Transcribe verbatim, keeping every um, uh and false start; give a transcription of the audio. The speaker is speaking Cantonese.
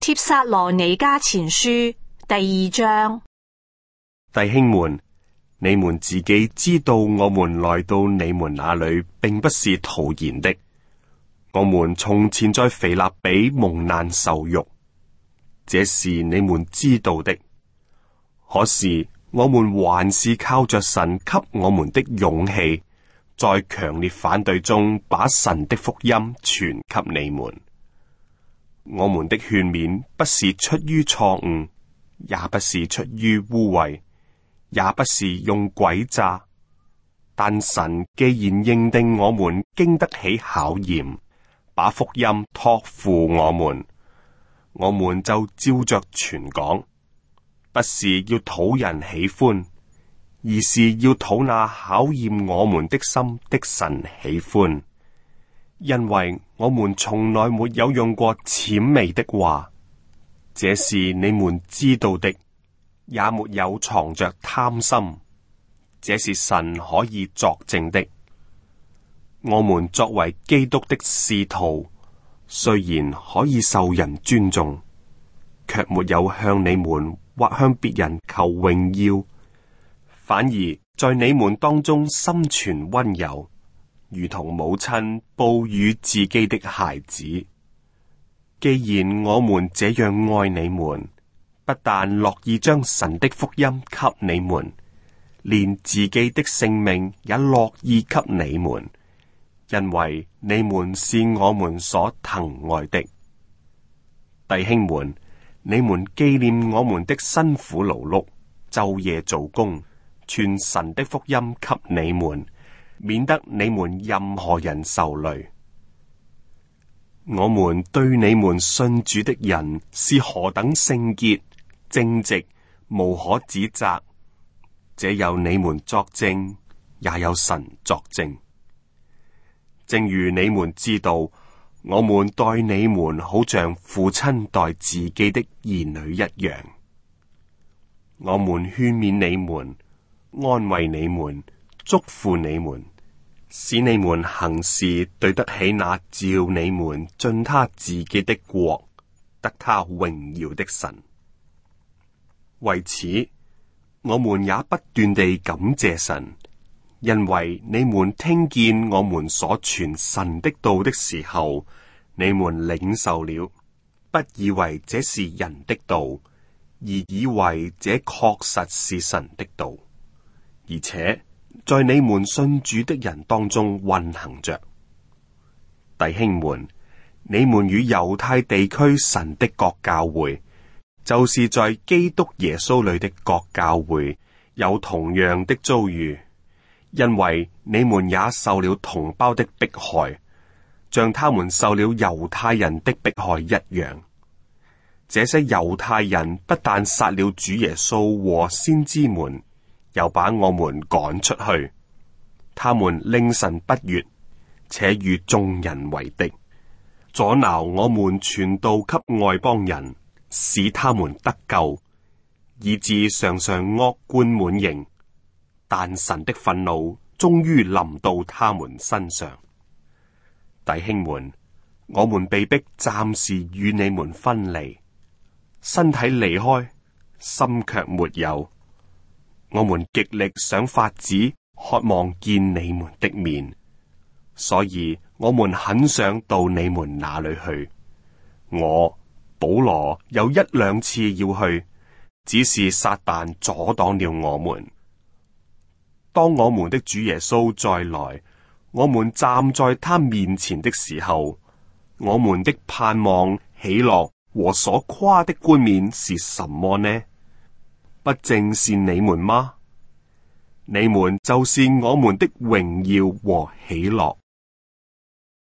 帖撒羅尼迦前書第二章。 弟兄們，你們自己知道，我們來到你們那裏，並不是徒然的。我們從前在腓立比蒙難受辱，這是你們知道的。可是我們還是靠着神給我們的勇氣，在強烈反對中把神的福音傳給你們。我們的勸勉不是出於錯誤，也不是出於污穢，也不是用詭詐。但神既然認定我們經得起考驗，把福音託付我們，我們就照着傳講，不是要討人喜歡，而是要討那考驗我們的心的神喜歡。因為我們從來沒有用過諂媚的話，這是你們知道的，也沒有藏着貪心，這是神可以作證的。我們作為基督的使徒，雖然可以受人尊重，卻沒有向你們或向別人求榮耀，反而在你們當中心存溫柔，如同母親哺乳自己的孩子。既然我們這樣愛你們，不但樂意將神的福音給你們，連自己的性命也樂意給你們，因為你們是我們所疼愛的。弟兄們，你們紀念我們的辛苦勞碌，晝夜做工，傳神的福音給你們，免得你們任何人受累。我們對你們信主的人是何等聖潔、正直，無可指責，這有你們作證，也有神作證。正如你們知道，我們待你們好像父親待自己的兒女一樣。我們勸勉你們，安慰你們，祝福你們，使你們行事對得起那召你們進他自己的國，得他榮耀的神。為此，我們也不斷地感謝神，因為你們聽見我們所傳神的道的時候，你們領受了，不以為這是人的道，而以為這確實是神的道，而且在你們信主的人當中運行着。弟兄們，你們與猶太地區神的各教會，就是在基督耶穌裏的各教會，有同樣的遭遇，因為你們也受了同胞的迫害，像他們受了猶太人的迫害一樣。這些猶太人不但殺了主耶穌和先知們，又把我們趕出去，他們令神不悅，且與眾人為敵，阻撓我們傳道給外邦人，使他們得救，以致常常惡貫滿盈。但神的憤怒終於臨到他們身上。弟兄們，我們被迫暫時與你們分離，身體離開，心卻沒有。我們極力想法子渴望見你們的面，所以我們很想到你們那裏去。我保羅有一兩次要去，只是撒旦阻擋了我們。當我們的主耶穌再來，我們站在他面前的時候，我們的盼望、喜樂和所誇的冠冕是什麼呢？不正是你們嗎？你們就是我們的榮耀和喜樂。